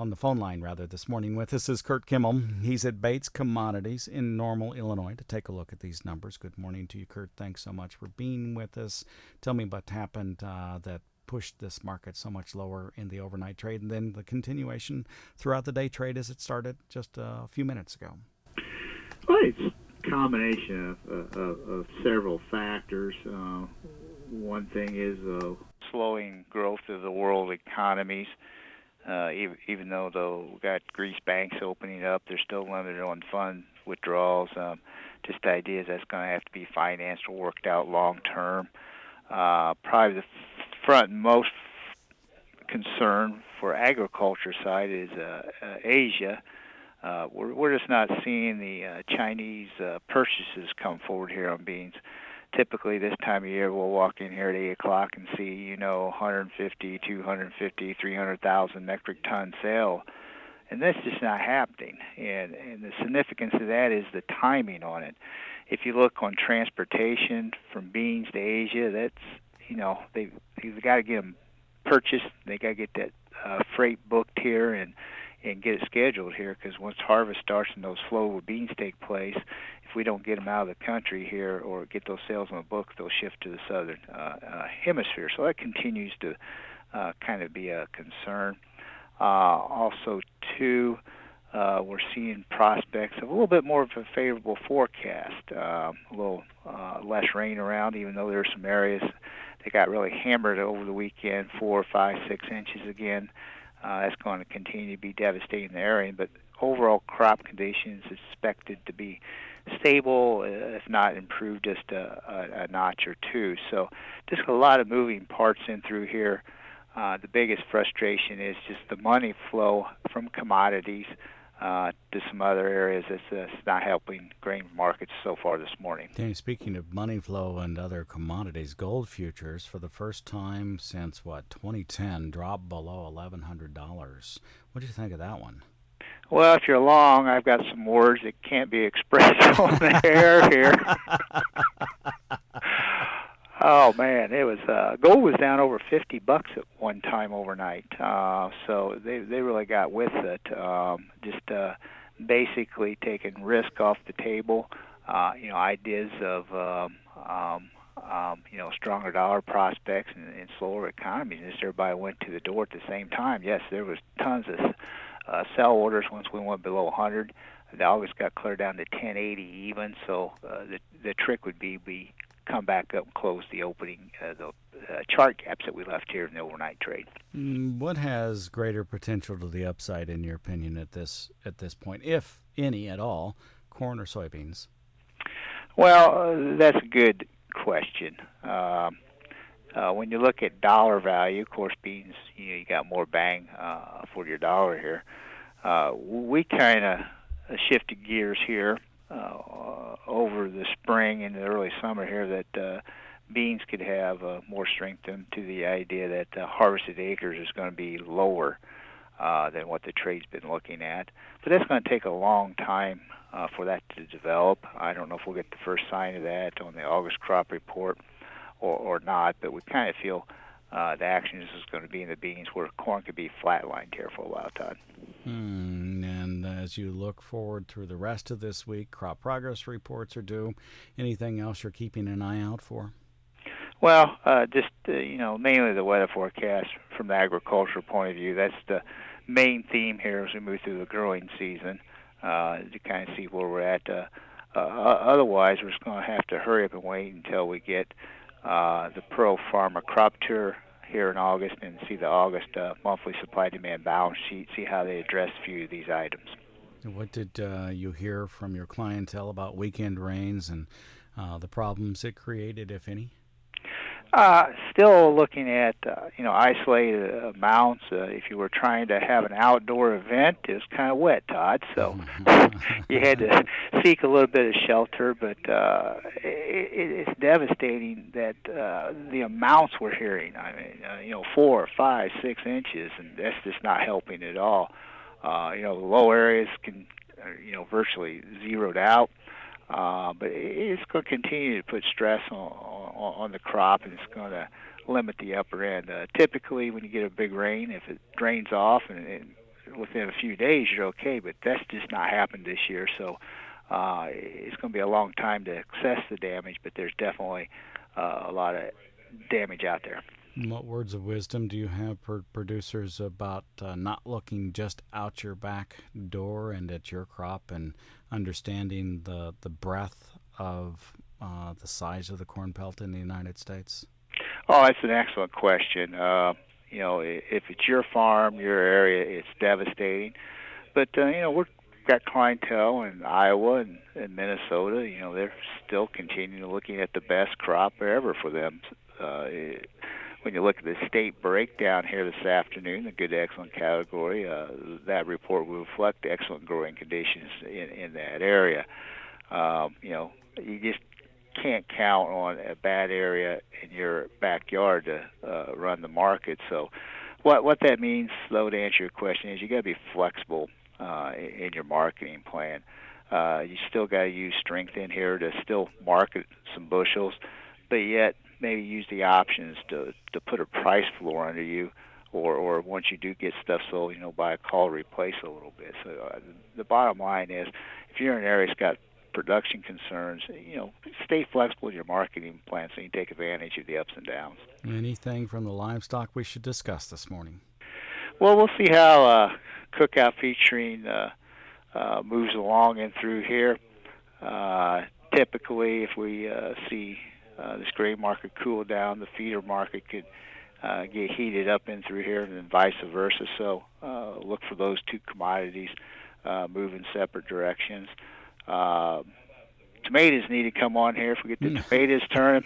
on the phone line rather this morning with us is Kurt Kimmel. He's at Bates Commodities in Normal, Illinois, to take a look at these numbers. Good morning to you, Kurt. Thanks so much for being with us. Tell me what happened that pushed this market so much lower in the overnight trade, and then the continuation throughout the day trade as it started just a few minutes ago. Well, it's a combination of several factors. One thing is slowing growth of the world economies. Even though we got Greece banks opening up, they're still limited on fund withdrawals. Just the idea is that's going to have to be financed or worked out long term. Probably the front most concern for agriculture side is Asia. We're just not seeing the Chinese purchases come forward here on beans. Typically this time of year we'll walk in here at 8 o'clock and see, 150, 250, 300,000 metric ton sale. And that's just not happening. And the significance of that is the timing on it. If you look on transportation from beans to Asia, that's, they've got to get them purchased. They got to get that freight booked here and get it scheduled here, because once harvest starts and those flow of beans take place, if we don't get them out of the country here or get those sales on the books, they'll shift to the southern hemisphere. So that continues to kind of be a concern. Also, too, we're seeing prospects of a little bit more of a favorable forecast, a little less rain around, even though there are some areas that got really hammered over the weekend, 4, 5, 6 inches again. That's going to continue to be devastating in the area, but overall crop conditions expected to be stable, if not improved just a notch or two. So just a lot of moving parts in through here. The biggest frustration is just the money flow from commodities to some other areas that's not helping grain markets so far this morning. Okay, speaking of money flow and other commodities, gold futures for the first time since, 2010, dropped below $1,100. What do you think of that one? Well, if you're long, I've got some words that can't be expressed on the air here. Oh man, it was gold was down over $50 at one time overnight. So they really got with it. Just basically taking risk off the table. Ideas of stronger dollar prospects and slower economies. And just everybody went to the door at the same time. Yes, there was tons of sell orders once we went below 100. The August got cleared down to 1080 even. So the trick would be we come back up and close the opening, the chart gaps that we left here in the overnight trade. What has greater potential to the upside, in your opinion, at this point, if any at all, corn or soybeans? Well, that's a good question. When you look at dollar value, of course, beans, you got more bang for your dollar here. We kind of shifted gears here over the spring and the early summer here that beans could have more strength into the idea that harvested acres is going to be lower than what the trade's been looking at. But that's going to take a long time for that to develop. I don't know if we'll get the first sign of that on the August crop report or not, but we kind of feel the action is going to be in the beans, where corn could be flatlined here for a while, Todd. And as you look forward through the rest of this week, crop progress reports are due. Anything else you're keeping an eye out for? Well, mainly the weather forecast from the agricultural point of view. That's the main theme here as we move through the growing season, to kind of see where we're at. Otherwise, we're just going to have to hurry up and wait until we get the Pro Farmer Crop Tour here in August and see the August monthly supply-demand balance sheet, see how they address a few of these items. What did you hear from your clientele about weekend rains and the problems it created, if any? Still looking at isolated amounts. If you were trying to have an outdoor event, it was kind of wet, Todd. So you had to seek a little bit of shelter. But it's devastating that the amounts we're hearing. I mean, 4, 5, 6 inches, and that's just not helping at all. The low areas can, virtually zeroed out. But it's going to continue to put stress on the crop, and it's going to limit the upper end. Typically, when you get a big rain, if it drains off and within a few days you're okay, but that's just not happened this year. So it's going to be a long time to assess the damage, but there's definitely a lot of damage out there. What words of wisdom do you have for producers about not looking just out your back door and at your crop, and understanding the breadth of the size of the corn belt in the United States? Oh, that's an excellent question. If it's your farm, your area, it's devastating. But we've got clientele in Iowa and Minnesota. They're still continuing looking at the best crop ever for them. When you look at the state breakdown here this afternoon, the good to excellent category, that report will reflect excellent growing conditions in that area. You just can't count on a bad area in your backyard to run the market. So what that means, though, to answer your question, is you got to be flexible in your marketing plan. You still got to use strength in here to still market some bushels, but yet maybe use the options to put a price floor under you, or once you do get stuff sold, buy a call, replace a little bit. So the bottom line is, if you're in an area that's got production concerns, stay flexible in your marketing plan so you can take advantage of the ups and downs. Anything from the livestock we should discuss this morning? Well, we'll see how cookout featuring moves along and through here. Typically, if we see this grain market cool down, the feeder market could get heated up in through here, and then vice versa. So look for those two commodities move in separate directions. Tomatoes need to come on here. If we get the tomatoes turning,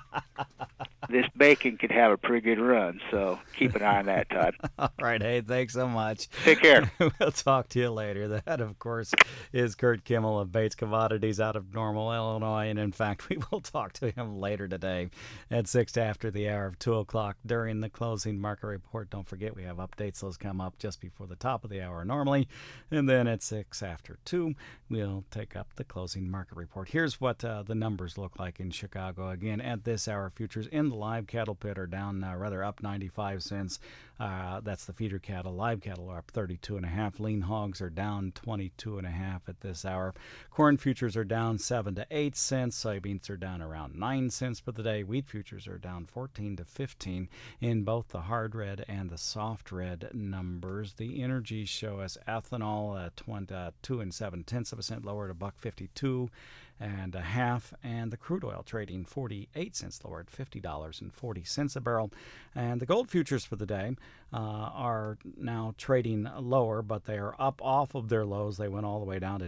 this bacon could have a pretty good run. So keep an eye on that, Todd. All right. Hey, thanks so much. Take care. We'll talk to you later. That, of course, is Kurt Kimmel of Bates Commodities out of Normal, Illinois. And, in fact, we will talk to him later today at 6 after the hour of 2 o'clock during the closing market report. Don't forget, we have updates. Those come up just before the top of the hour normally. And then at 6 after 2, we'll take up the closing market report. Here's what the numbers look like in Chicago. Again, at this hour, futures in the live cattle pit are down, up 95 cents. That's the feeder cattle. Live cattle are up 32.5. Lean hogs are down 22.5 at this hour. Corn futures are down 7 to 8 cents. Soybeans are down around 9 cents for the day. Wheat futures are down 14 to 15 in both the hard red and the soft red numbers. The energies show us ethanol at 2 7/10 lower at $1.52 and a half, and the crude oil trading 48 cents lower at $50.40 a barrel. And the gold futures for the day are now trading lower, but they are up off of their lows. They went all the way down to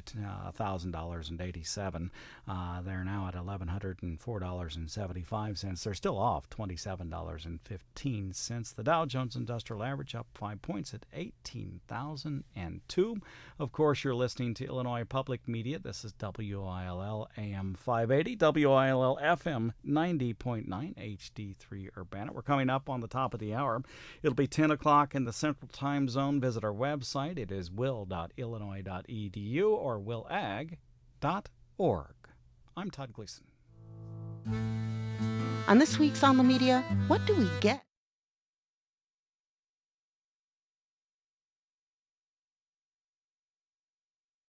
$1,000.87. They're now at $1,104.75. They're still off $27.15. The Dow Jones Industrial Average up 5 points at 18,002. Of course, you're listening to Illinois Public Media. This is WILL AM 580, WILL FM 90.9, HD3 Urbana. We're coming up on the top of the hour. It'll be 10 o'clock in the Central Time Zone. Visit our website. It is will.illinois.edu or willag.org. I'm Todd Gleason. On this week's On the Media, what do we get?